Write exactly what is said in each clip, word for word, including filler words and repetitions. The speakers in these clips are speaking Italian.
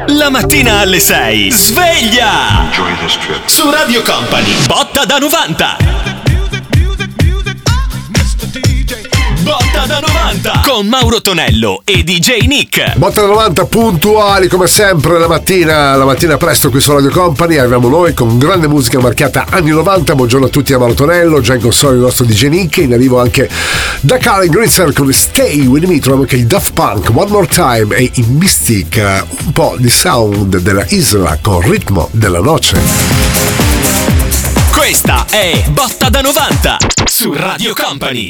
La mattina alle sei. Sveglia! Su Radio Company. Botta da novanta. Botta da novanta con Mauro Tonello e D J Nick. Botta da novanta puntuali come sempre la mattina, la mattina presto qui su Radio Company. Arriviamo noi con grande musica marchiata anni novanta. Buongiorno a tutti da Mauro Tonello, già in console il nostro D J Nick. In arrivo anche da Karen Gritzer con Stay With Me. Troviamo anche i Daft Punk, One More Time e i Mystic, un po' di sound della Isla con Ritmo della Noce. Questa è Botta da novanta su Radio Company.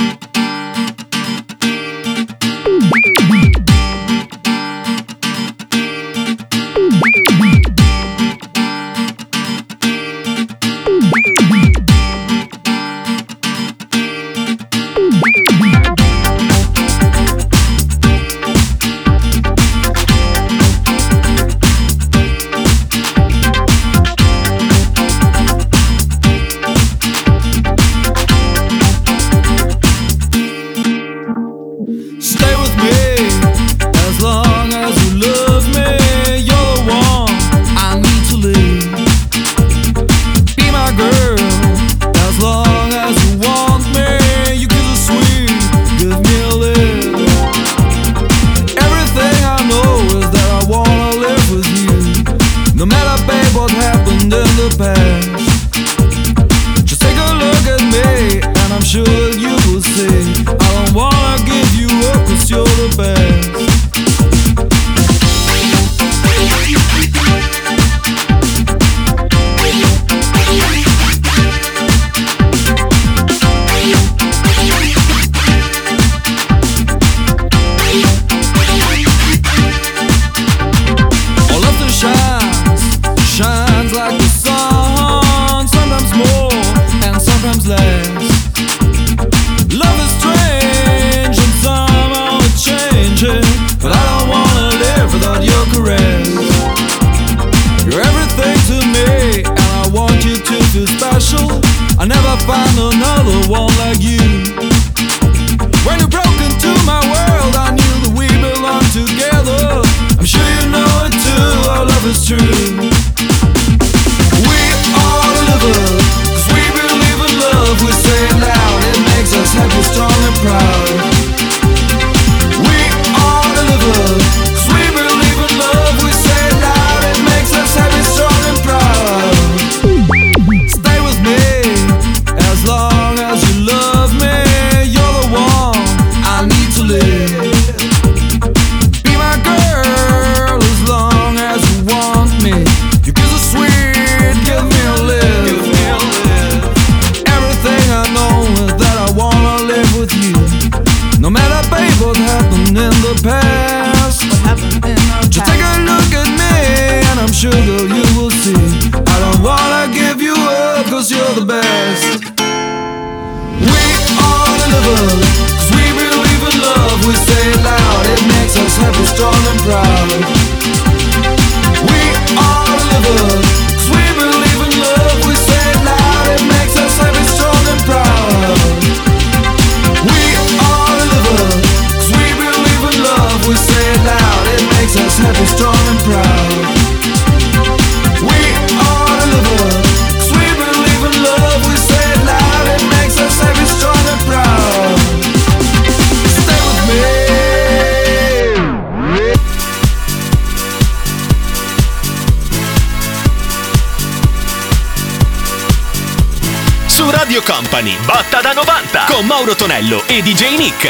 Radio Company, Botta da novanta con Mauro Tonello e D J Nick.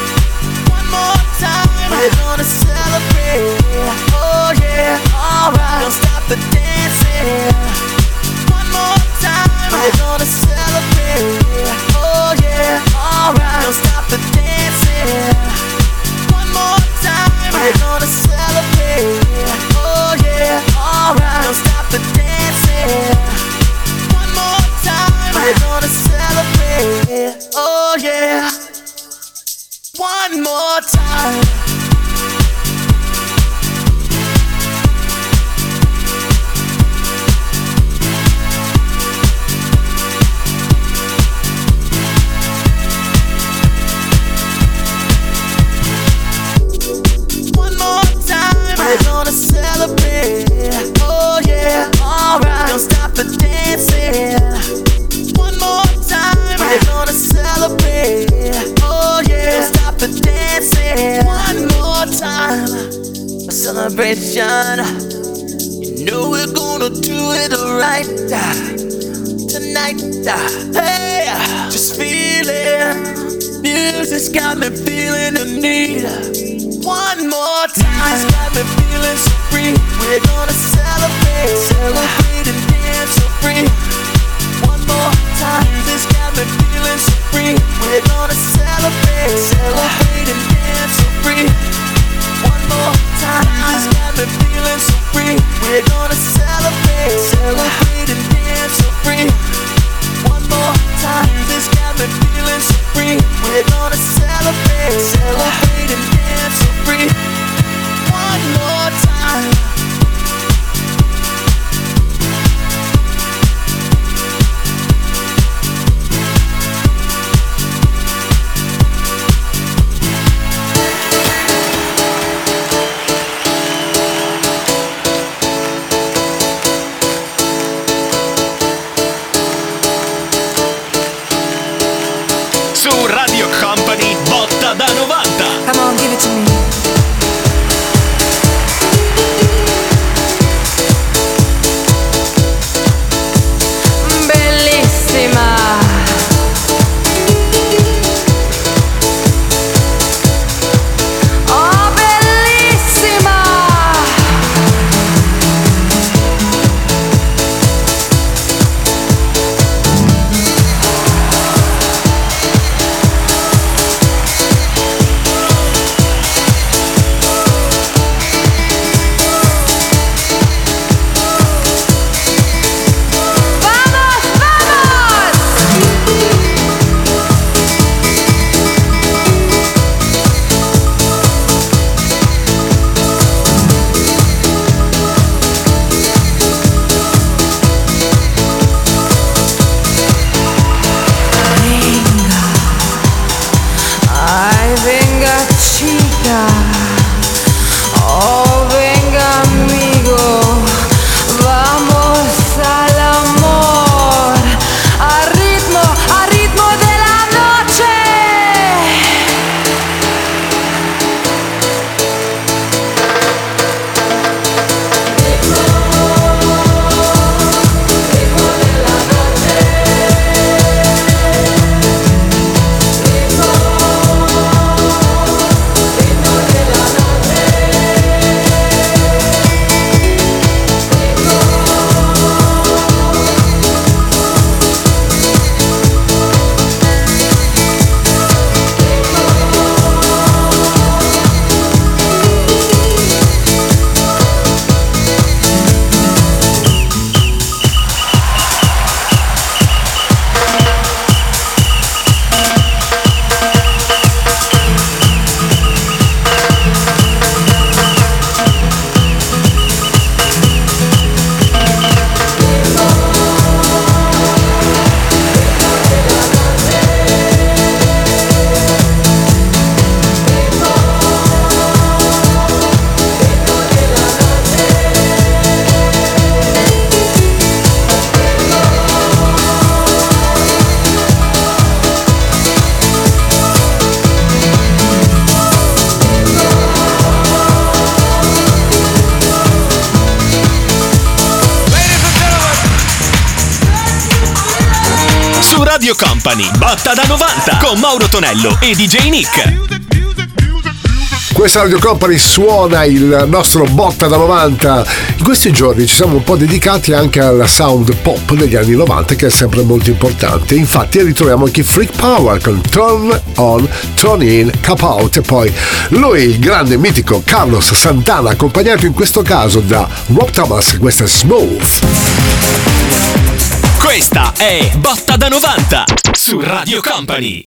One more time, we're gonna celebrate. Oh yeah, alright, don't stop the dancing. One more time, we're gonna celebrate. Oh yeah, alright, don't stop the dancing. One more time, we're gonna celebrate. Oh yeah, alright, don't stop the dancing. We're gonna celebrate, oh yeah. One more time. a celebration. You know we're gonna do it right tonight. Hey, just feel it. Music's got me feeling the need. One more time, it's got me feeling so free. We're gonna celebrate, celebrate and dance so free. One more time, this got me feeling so free. We're gonna celebrate, celebrate and dance so free. One more time, this got me feeling so free. We're gonna celebrate, celebrate and dance so free. One more time, this got me feeling so free. We're gonna celebrate, celebrate and dance so free. One more time. Su Radio Company, botta da novanta. Come on, give it to me. Bellissima. Oh, bellissima. Ay, venga chica, oh venga amigo, vamos al amor, al ritmo, al ritmo de la noche. Su Radio Company, botta da novanta con Mauro Tonello e D J Nick. Questa Radio Company suona il nostro botta da novanta. In questi giorni ci siamo un po' dedicati anche alla sound pop degli anni novanta, che è sempre molto importante. Infatti ritroviamo anche Freak Power con Turn On, Turn In, Cap Out, e poi lui, il grande mitico Carlos Santana, accompagnato in questo caso da Rob Thomas. Questa è Smooth. Questa è Botta da novanta su Radio Company.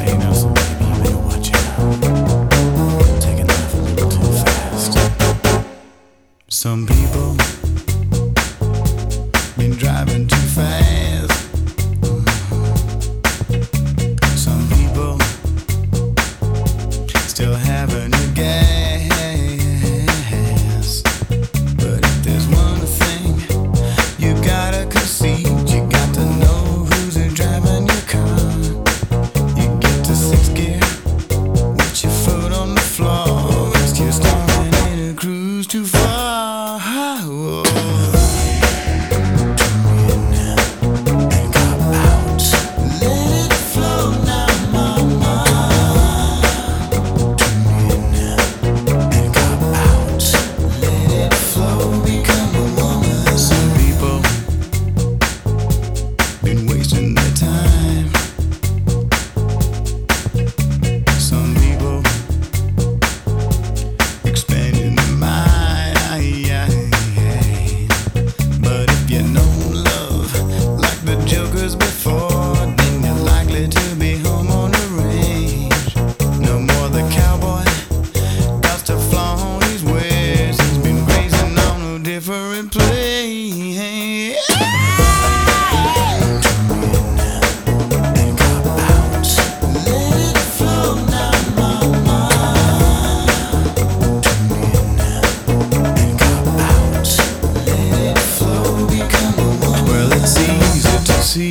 Taking life a little too fast.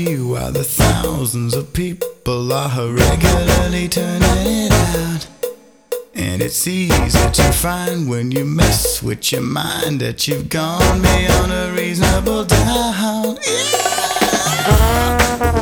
see why the thousands of people are regularly turning it out. And it's easy to find when you mess with your mind that you've gone beyond a reasonable doubt. Yeah.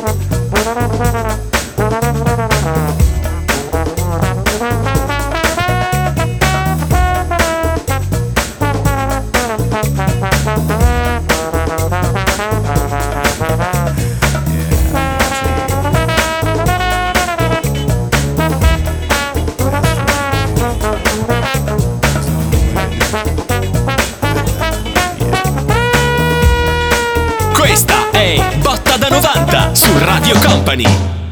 Questa è Botta da novanta su Radio Company.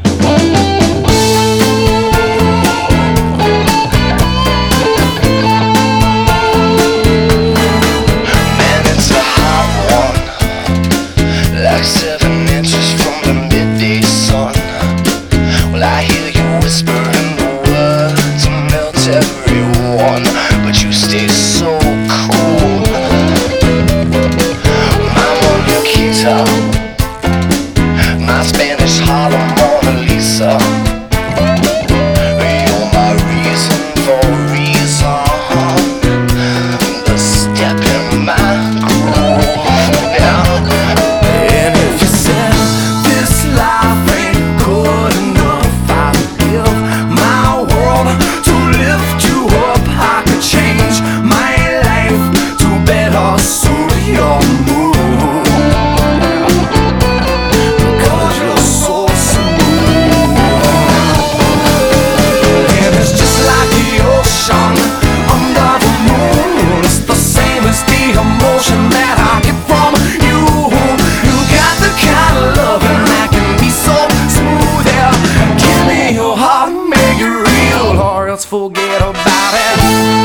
Seven inches from the midday sun. Well, I hear you whispering the words and melt everyone, but you stay so cool. My Monaquita, my Spanish Harlem Mona Lisa. You're my reason for reason, the step in my groove now. Forget about it.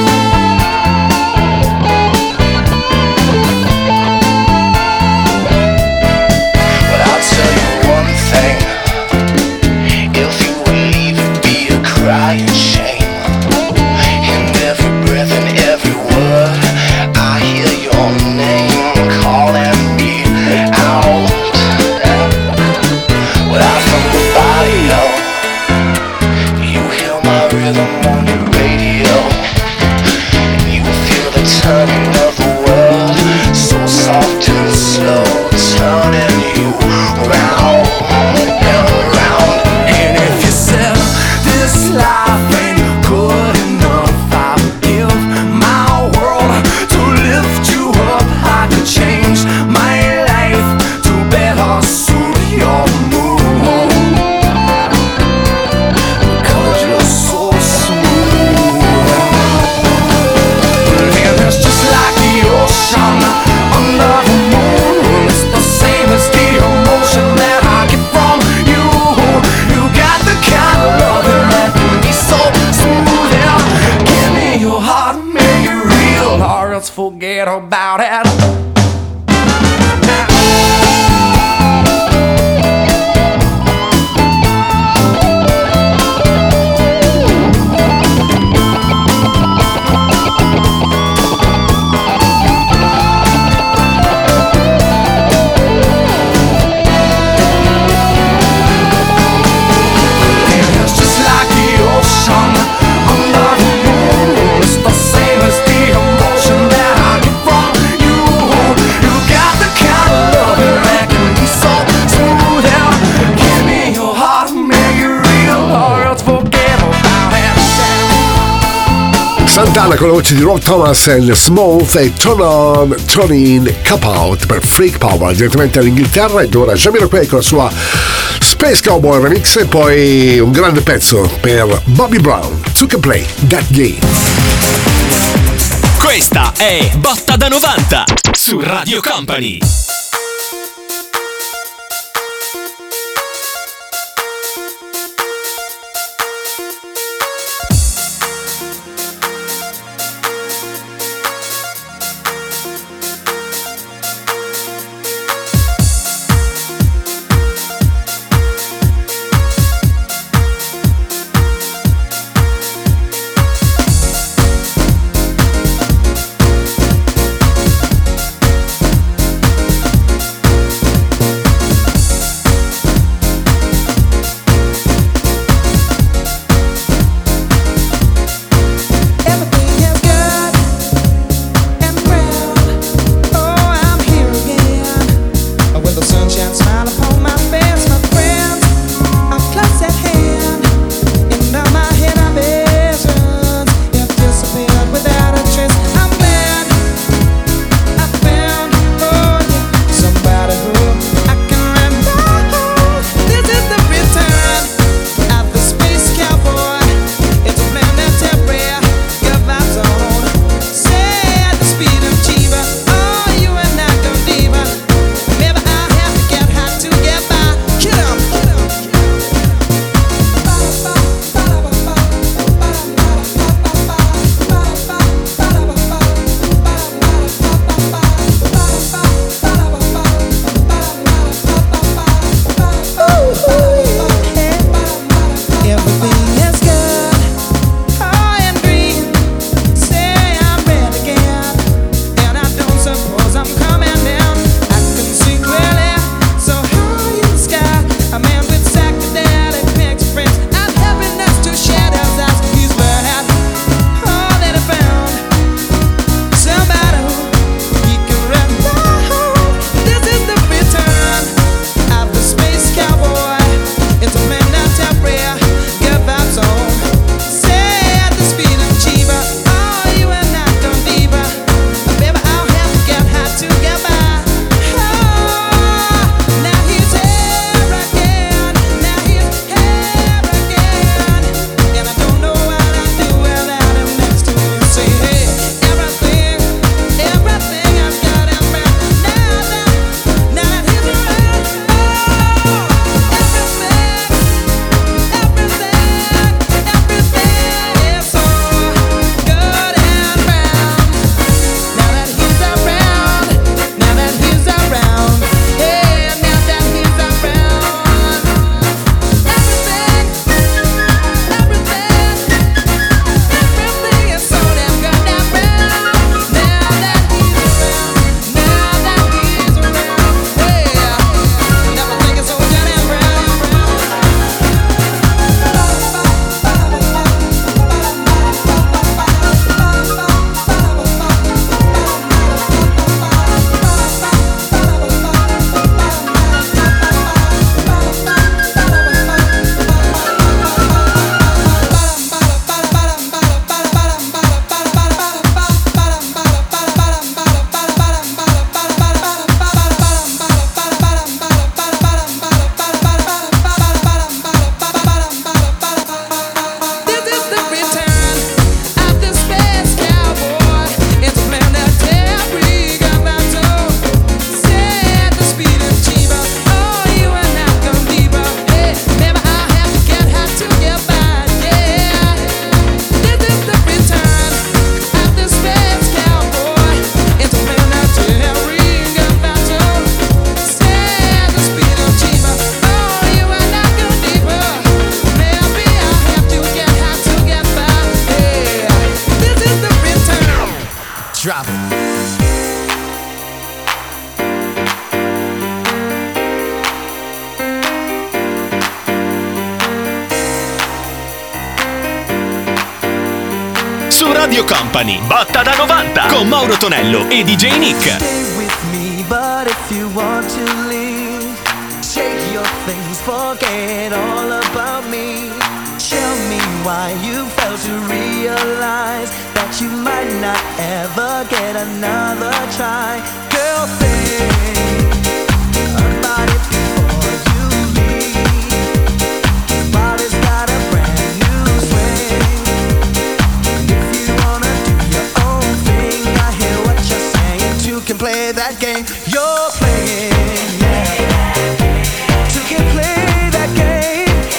But I'll tell you one thing, if you would leave it be a crying shame. In every breath and every word I hear your name calling me out. Well, I'm from the barrio, you hear my rhythm on your radio, and you feel the turning of the world, so soft and slow, turning you round and round. And if you said this life ain't good enough, I would give my world to lift you up. I could change my life to better suit your mood, because you're so smooth. And it's just like the ocean under the moon. It's the same as the emotion that I get from you. You got the kind of loving that can be so smooth. Yeah. Give me your heart, make it real, or else forget about it. It's just like the ocean under the moon. It's the same as the emotion that I get from you. You got the kind of loving that can be so smooth. Yeah. Give me your heart, make it real, or else forget about it. Santana con le voci di Rob Thomas e Smooth e Turn On, Turn In, Cup Out per Freak Power direttamente dall'Inghilterra. Ed ora Jamiroquai con la sua Space Cowboy remix e poi un grande pezzo per Bobby Brown, Took a Play, That Game. Questa è Botta da novanta su Radio Company. su Radio Company. Botta da novanta con Mauro Tonello e D J Nick. Stay with me, but if you want to leave, shake your things, forget all about me. Tell me why you failed to realize that you might not ever get another try. Girl, think about it before you leave. Body's got a brand new swing. If you wanna do your own thing, I hear what you're saying. Two can play that game you're playing, yeah. Two can play that game.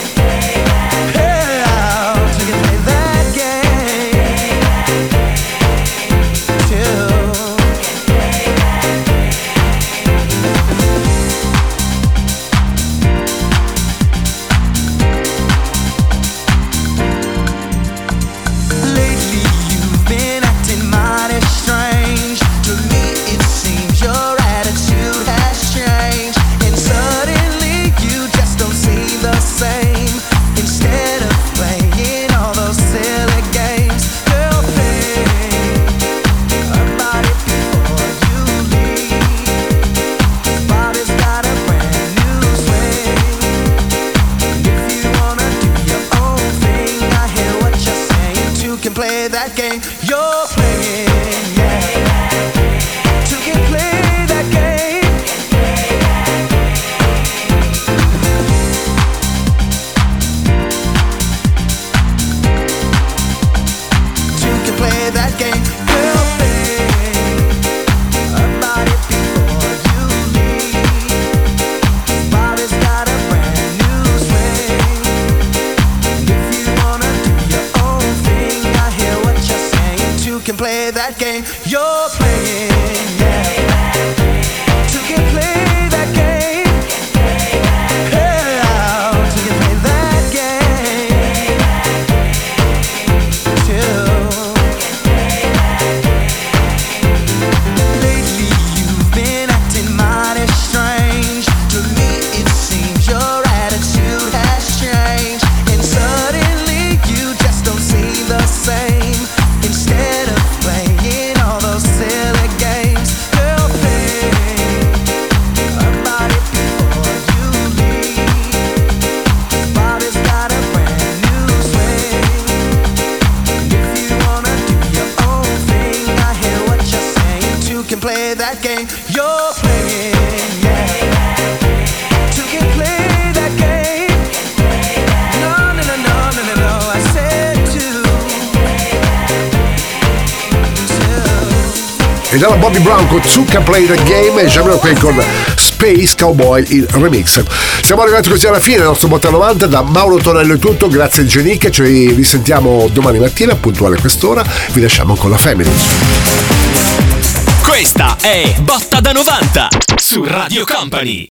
E dalla Bobby Brown con Two Can Play the Game, e siamo qui con Space Cowboy, il remix. Siamo arrivati così alla fine del nostro Botta novanta. Da Mauro Tonello è tutto, grazie a Genic, ci risentiamo domani mattina puntuale a quest'ora. Vi lasciamo con la Family. Questa è Botta da novanta su Radio Company.